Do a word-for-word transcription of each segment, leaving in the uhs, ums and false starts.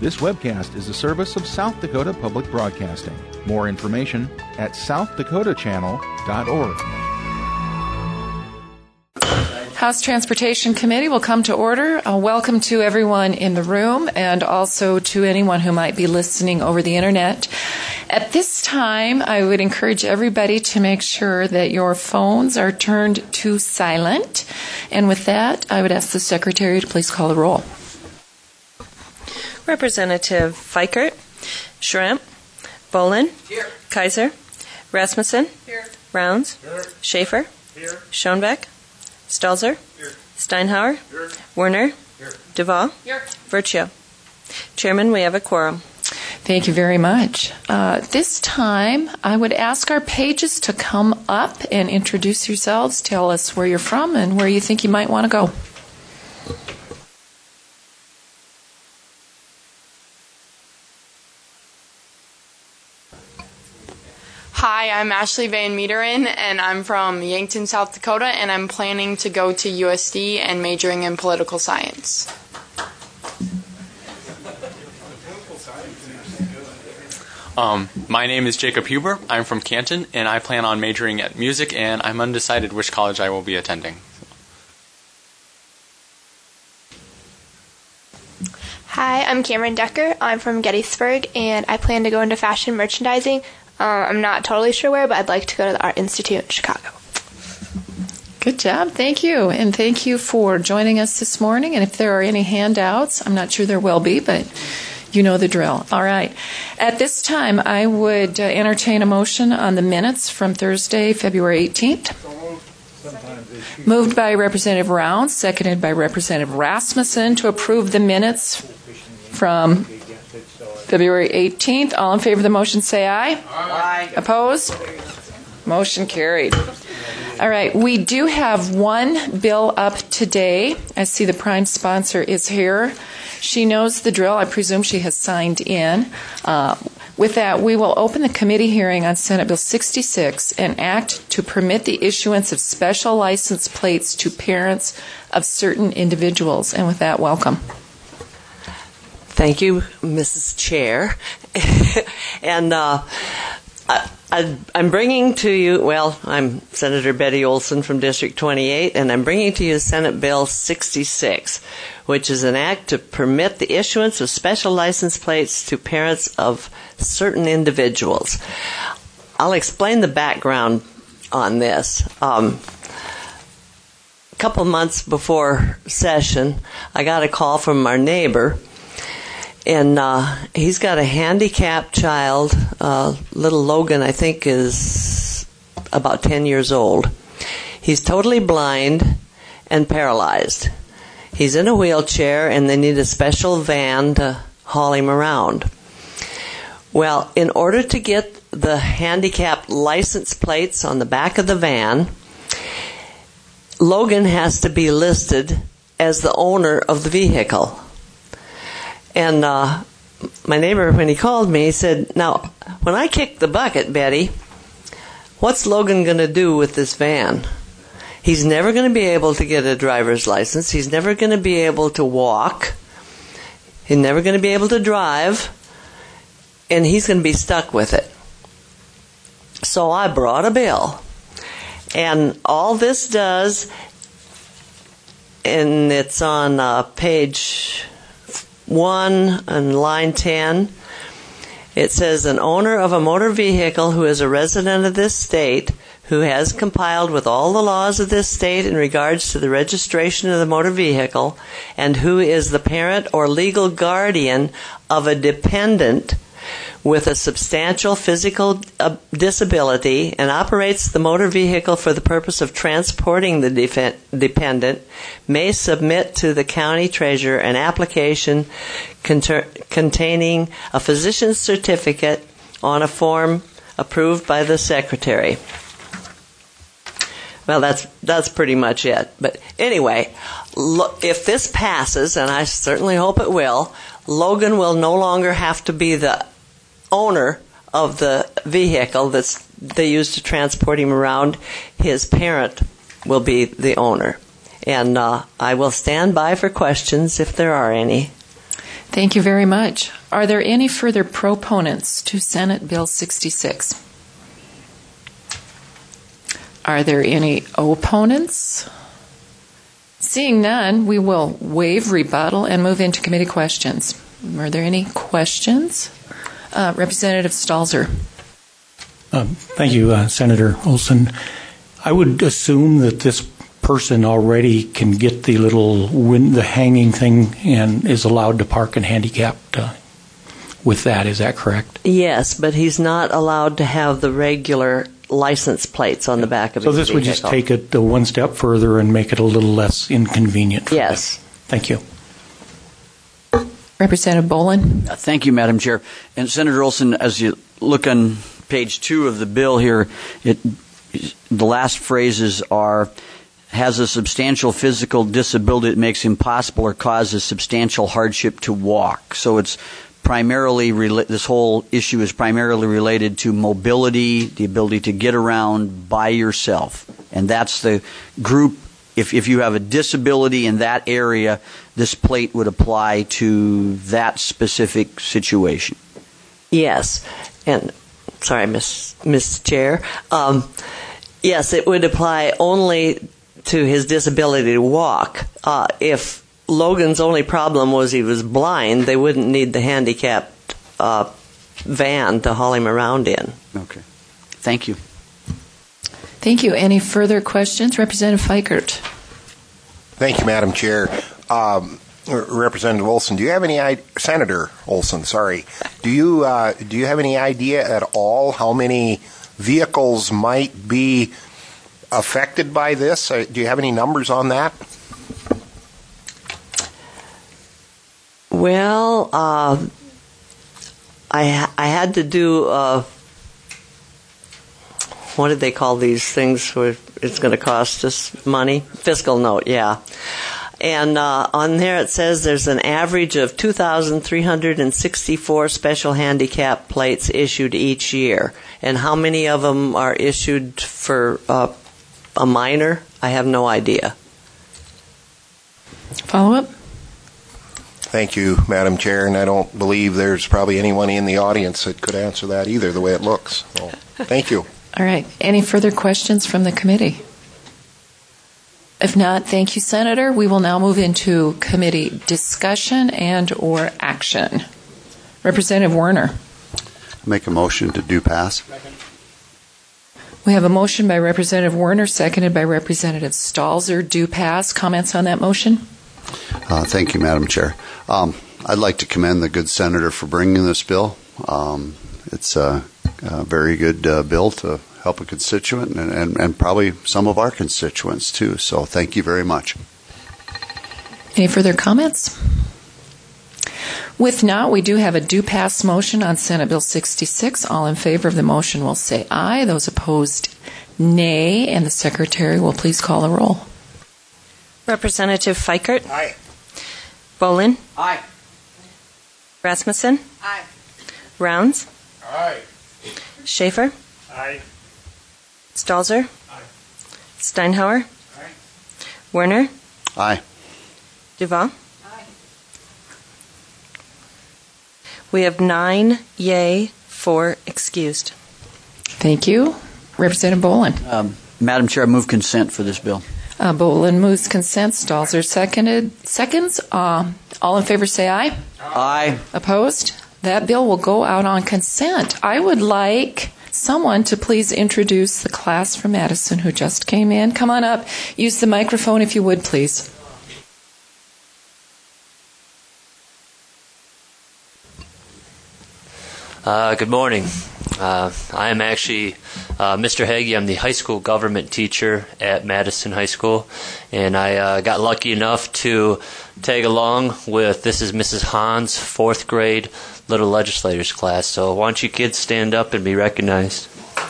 This webcast is a service of South Dakota Public Broadcasting. More information at south dakota channel dot org. House Transportation Committee will come to order. Uh, welcome to everyone in the room and also to anyone who might be listening over the internet. At this time, I would encourage everybody to make sure that your phones are turned to silent. And with that, I would ask the Secretary to please call the roll. Representative Fikert, Schramp, Bolin, Here. Kaiser, Rasmussen, Here. Rounds, Here. Schaefer, Here. Schoenbeck, Stalzer, Here. Steinhauer, Here. Werner, Here. Duval, Here. Vercio. Chairman, we have a quorum. Thank you very much. Uh, this time, I would ask our pages to come up and introduce yourselves, tell us where you're from and where you think you might want to go. Hi, I'm Ashley Van Meteren, and I'm from Yankton, South Dakota, and I'm planning to go to U S D and majoring in political science. Um, my name is Jacob Huber. I'm from Canton, and I plan on majoring at music, and I'm undecided which college I will be attending. Hi, I'm Cameron Decker. I'm from Gettysburg, and I plan to go into fashion merchandising. Uh, I'm not totally sure where, but I'd like to go to the Art Institute in Chicago. Good job. Thank you. And thank you for joining us this morning. And if there are any handouts, I'm not sure there will be, but you know the drill. All right. At this time, I would uh, entertain a motion on the minutes from Thursday, February eighteenth. Moved by Representative Rounds, seconded by Representative Rasmussen to approve the minutes from February eighteenth. All in favor of the motion say aye. Aye. Opposed? Motion carried. All right, we do have one bill up today. I see the prime sponsor is here. She knows the drill. I presume she has signed in. Uh, with that, we will open the committee hearing on Senate Bill sixty-six, an act to permit the issuance of special license plates to parents of certain individuals. And with that, welcome. Thank you, Missus Chair. and uh, I, I, I'm bringing to you, well, I'm Senator Betty Olson from District twenty-eight, and I'm bringing to you Senate Bill sixty-six, which is an act to permit the issuance of special license plates to parents of certain individuals. I'll explain the background on this. Um, a couple months before session, I got a call from our neighbor. And uh, he's got a handicapped child. Uh, little Logan, I think, is about ten years old. He's totally blind and paralyzed. He's in a wheelchair, and they need a special van to haul him around. Well, in order to get the handicapped license plates on the back of the van, Logan has to be listed as the owner of the vehicle. And uh, my neighbor, when he called me, he said, now, when I kick the bucket, Betty, what's Logan going to do with this van? He's never going to be able to get a driver's license. He's never going to be able to walk. He's never going to be able to drive. And he's going to be stuck with it. So I brought a bill. And all this does, and it's on uh, page one and line ten, it says an owner of a motor vehicle who is a resident of this state who has compiled with all the laws of this state in regards to the registration of the motor vehicle and who is the parent or legal guardian of a dependent with a substantial physical uh, disability and operates the motor vehicle for the purpose of transporting the def- dependent may submit to the county treasurer an application conter- containing a physician's certificate on a form approved by the secretary. Well, that's that's pretty much it. But anyway, lo- if this passes, and I certainly hope it will, Logan will no longer have to be the owner of the vehicle that's they use to transport him around. His parent will be the owner. And uh, I will stand by for questions if there are any. Thank you very much. Are there any further proponents to Senate Bill sixty-six? Are there any opponents? Seeing none, we will waive rebuttal and move into committee questions. Are there any questions? Uh, Representative Stalzer. Um, thank you, uh, Senator Olson. I would assume that this person already can get the little win- the hanging thing and is allowed to park and handicapped uh, with that. Is that correct? Yes, but he's not allowed to have the regular license plates on the back of so his vehicle. So this would just take it uh, one step further and make it a little less inconvenient for Yes. them. Thank you. Representative Bolin. Uh, thank you, Madam Chair. And Senator Olson, as you look on page two of the bill here, it, the last phrases are, has a substantial physical disability that makes impossible or causes substantial hardship to walk. So it's primarily, this whole issue is primarily related to mobility, the ability to get around by yourself. And that's the group, if, if you have a disability in that area, this plate would apply to that specific situation. Yes. And, sorry, Miss Miss Chair. Um, yes, it would apply only to his disability to walk. Uh, if Logan's only problem was he was blind, they wouldn't need the handicapped uh, van to haul him around in. Okay. Thank you. Thank you. Any further questions? Representative Fikert. Thank you, Madam Chair. Um, Representative Olson, do you have any idea, Senator Olson, sorry, do you uh, do you have any idea at all how many vehicles might be affected by this? Uh, do you have any numbers on that? Well, uh, I I had to do uh, what did they call these things where it's going to cost us money? Fiscal note, yeah. And uh, on there it says there's an average of two thousand three hundred sixty-four special handicap plates issued each year. And how many of them are issued for uh, a minor? I have no idea. Follow up? Thank you, Madam Chair, and I don't believe there's probably anyone in the audience that could answer that either, the way it looks. So, thank you. All right. Any further questions from the committee? If not, thank you, Senator. We will now move into committee discussion and or action. Representative Werner. Make a motion to do pass. We have a motion by Representative Werner, seconded by Representative Stalzer. Do pass. Comments on that motion? Uh, thank you, Madam Chair. Um, I'd like to commend the good senator for bringing this bill. Um, it's a, a very good uh, bill to help a constituent and, and, and probably some of our constituents too. So thank you very much. Any further comments? With not, we do have a do pass motion on Senate Bill sixty-six. All in favor of the motion will say aye. Those opposed, nay. And the Secretary will please call a roll. Representative Fikert. Aye. Bolin. Aye. Rasmussen. Aye. Rounds. Aye. Schaefer. Aye. Stalzer. Aye. Steinhauer. Aye. Werner. Aye. Duval. Aye. We have nine yay, four excused. Thank you. Representative Bolin. Um, Madam Chair, I move consent for this bill. Uh, Bolin moves consent. Stalzer seconded. Seconds. Uh, all in favor say aye. Aye. Opposed? That bill will go out on consent. I would like someone to please introduce the class from Madison who just came in. Come on up. Use the microphone if you would, please. Uh, good morning. Uh, I am actually uh, Mister Hagee. I'm the high school government teacher at Madison High School, and I uh, got lucky enough to tag along with, this is Missus Hahn's fourth grade Little Legislators class. So why don't you kids stand up and be recognized?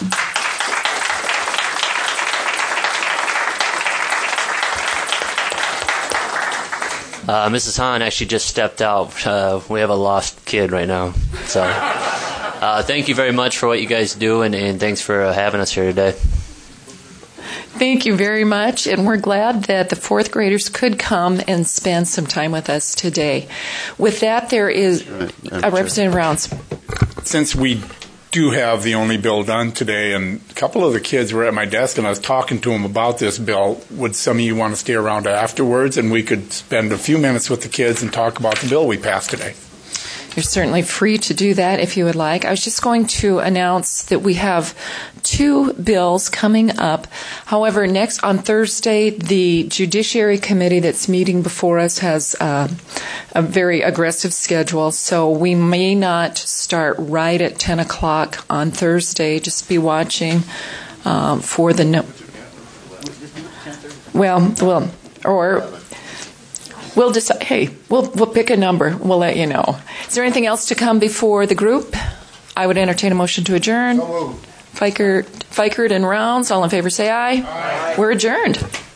Uh, Missus Hahn actually just stepped out. Uh, we have a lost kid right now. So uh, thank you very much for what you guys do, and, and thanks for uh, having us here today. Thank you very much, and we're glad that the fourth graders could come and spend some time with us today. With that, there is uh, Representative Rounds. Since we do have the only bill done today, and a couple of the kids were at my desk, and I was talking to them about this bill, would some of you want to stay around afterwards, and we could spend a few minutes with the kids and talk about the bill we passed today? You're certainly free to do that if you would like. I was just going to announce that we have two bills coming up. However, next on Thursday, the Judiciary Committee that's meeting before us has uh, a very aggressive schedule, so we may not start right at ten o'clock on Thursday. Just be watching um, for the... No- well, well, or... We'll decide. Hey, we'll we'll pick a number. We'll let you know. Is there anything else to come before the group? I would entertain a motion to adjourn. So moved. Fikert, Fikert and Rounds. All in favor, say aye. Aye. We're adjourned.